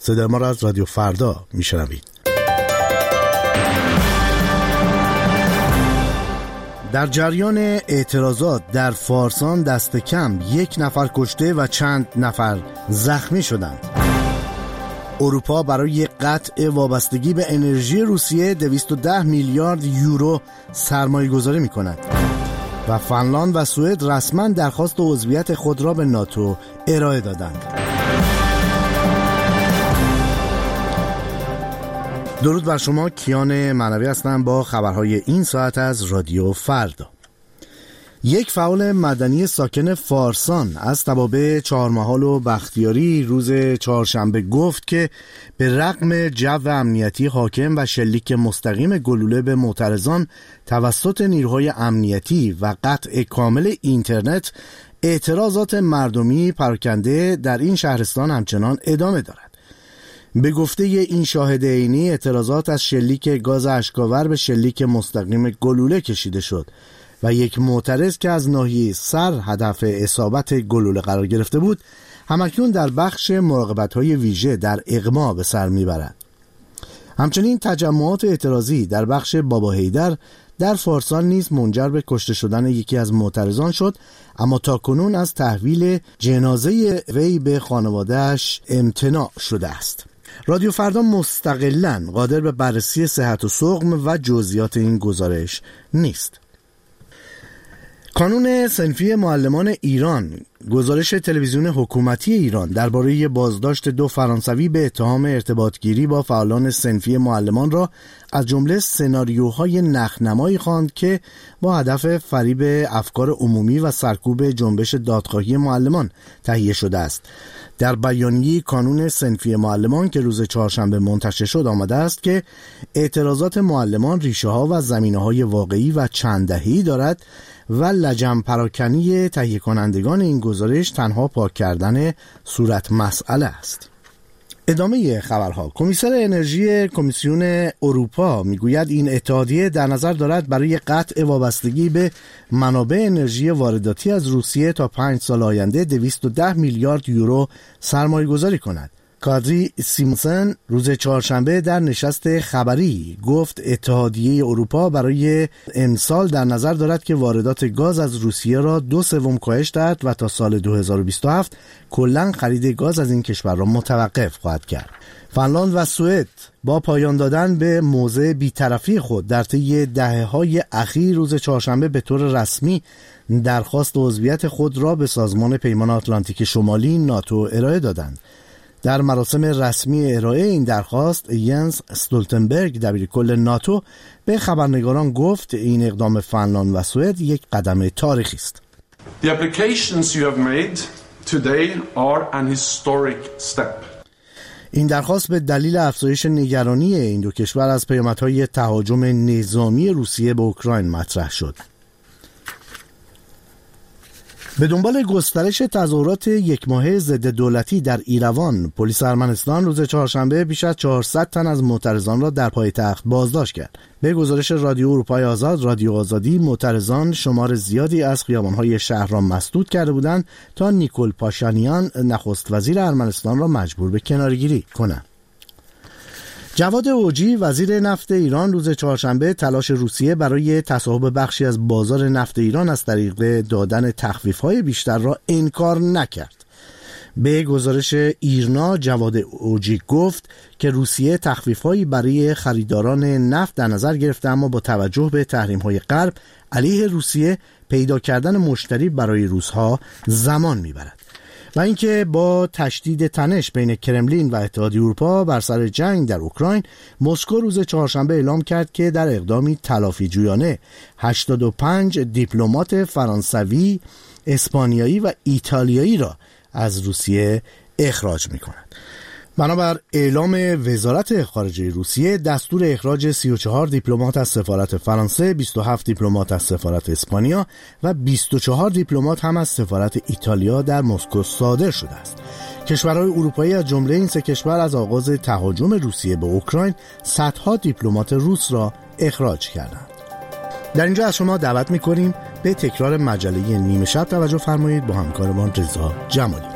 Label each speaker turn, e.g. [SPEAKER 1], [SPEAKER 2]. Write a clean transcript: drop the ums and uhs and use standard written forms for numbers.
[SPEAKER 1] صدای ما را از رادیو فردا میشنوید. در جریان اعتراضات در فارسان دست کم 1 نفر کشته و چند نفر زخمی شدند. اروپا برای قطع وابستگی به انرژی روسیه 210 میلیارد یورو سرمایه گذاری می کند و فنلاند و سوئد رسما درخواست عضویت خود را به ناتو ارائه دادند. درود بر شما، کیان معنوی هستم با خبرهای این ساعت از رادیو فردا. یک فعال مدنی ساکن فارسان از توابع چهارمحال و بختیاری روز چهارشنبه گفت که به رغم جو امنیتی حاکم و شلیک مستقیم گلوله به معترضان توسط نیروهای امنیتی و قطع کامل اینترنت، اعتراضات مردمی پراکنده در این شهرستان همچنان ادامه دارد. به گفته این شاهد عینی، اعتراضات از شلیک گاز اشک‌آور به شلیک مستقیم گلوله کشیده شد و یک معترض که از ناحیه سر هدف اصابت گلوله قرار گرفته بود، همکنون در بخش مراقبت‌های ویژه در اغما به سر میبرد. همچنین تجمعات اعتراضی در بخش بابا حیدر در فارسان نیز منجر به کشته شدن یکی از معترضان شد، اما تاکنون از تحویل جنازه وی به خانواده‌اش امتناع شده است. رادیو فردا مستقلاً قادر به بررسی صحت و سقم و جزئیات این گزارش نیست. کانون صنفی معلمان ایران گزارش تلویزیون حکومتی ایران درباره بازداشت 2 فرانسوی به اتهام ارتباطگیری با فعالان صنفی معلمان را از جمله سناریوهای نخنمایی خواند که با هدف فریب افکار عمومی و سرکوب جنبش دادخواهی معلمان تهیه شده است. در بیانیه کانون صنفی معلمان که روز چهارشنبه منتشر شد آمده است که اعتراضات معلمان ریشه‌ها و زمینه‌های واقعی و چند دهه‌ای دارد و لجن پراکنی تهیه کنندگان این گزارش تنها پاک کردن صورت مسئله است. ادامه خبرها. کمیسر انرژی کمیسیون اروپا میگوید این اتحادیه در نظر دارد برای قطع وابستگی به منابع انرژی وارداتی از روسیه تا 5 سال آینده 210 میلیارد یورو سرمایه گذاری کند. کادری سیمونسن روز چهارشنبه در نشست خبری گفت اتحادیه اروپا برای امسال در نظر دارد که واردات گاز از روسیه را 2/3 کاهش دهد و تا سال 2027 کلاً خرید گاز از این کشور را متوقف خواهد کرد. فنلاند و سوئد با پایان دادن به موضع بی‌طرفی خود در طی دهه‌های اخیر روز چهارشنبه به طور رسمی درخواست عضویت خود را به سازمان پیمان آتلانتیک شمالی ناتو ارائه دادند. در مراسم رسمی ارائه این درخواست، ینس استولتنبرگ دبیرکل ناتو به خبرنگاران گفت این اقدام فنلاند و سوئد یک قدم تاریخی است.
[SPEAKER 2] The applications you have made today are an historic step.
[SPEAKER 1] این درخواست به دلیل افزایش نگرانی این دو کشور از پیامدهای تهاجم نظامی روسیه به اوکراین مطرح شد. به دنبال گسترش تظاهرات یک ماهه ضد دولتی در ایروان، پلیس ارمنستان روز چهارشنبه بیش از 400 تن از معترضان را در پایتخت بازداشت کرد. به گزارش رادیو اروپای آزاد، رادیو آزادی، معترضان شمار زیادی از خیابان‌های شهر را مسدود کرده بودند تا نیکول پاشانیان نخست وزیر ارمنستان را مجبور به کناره‌گیری کنند. جواد اوجی وزیر نفت ایران روز چهارشنبه تلاش روسیه برای تصاحب بخشی از بازار نفت ایران از طریق دادن تخفیف‌های بیشتر را انکار نکرد. به گزارش ایرنا، جواد اوجی گفت که روسیه تخفیف‌هایی برای خریداران نفت در نظر گرفته، اما با توجه به تحریم‌های غرب علیه روسیه پیدا کردن مشتری برای روس‌ها زمان می‌برد. و اینکه با تشدید تنش بین کرملین و اتحادیه اروپا بر سر جنگ در اوکراین، مسکو روز چهارشنبه اعلام کرد که در اقدامی تلافی جویانه 85 دیپلمات فرانسوی، اسپانیایی و ایتالیایی را از روسیه اخراج می‌کند. بنابر اعلام وزارت خارجه روسیه، دستور اخراج 34 دیپلمات از سفارت فرانسه، 27 دیپلمات از سفارت اسپانیا و 24 دیپلمات هم از سفارت ایتالیا در مسکو صادر شده است. کشورهای اروپایی از جمله این 3 کشور از آغاز تهاجم روسیه به اوکراین صدها دیپلمات روس را اخراج کردند. در اینجا از شما دعوت می‌کنیم به تکرار مجله نیمه شب توجه فرمایید با همکارمان رضا جمالی.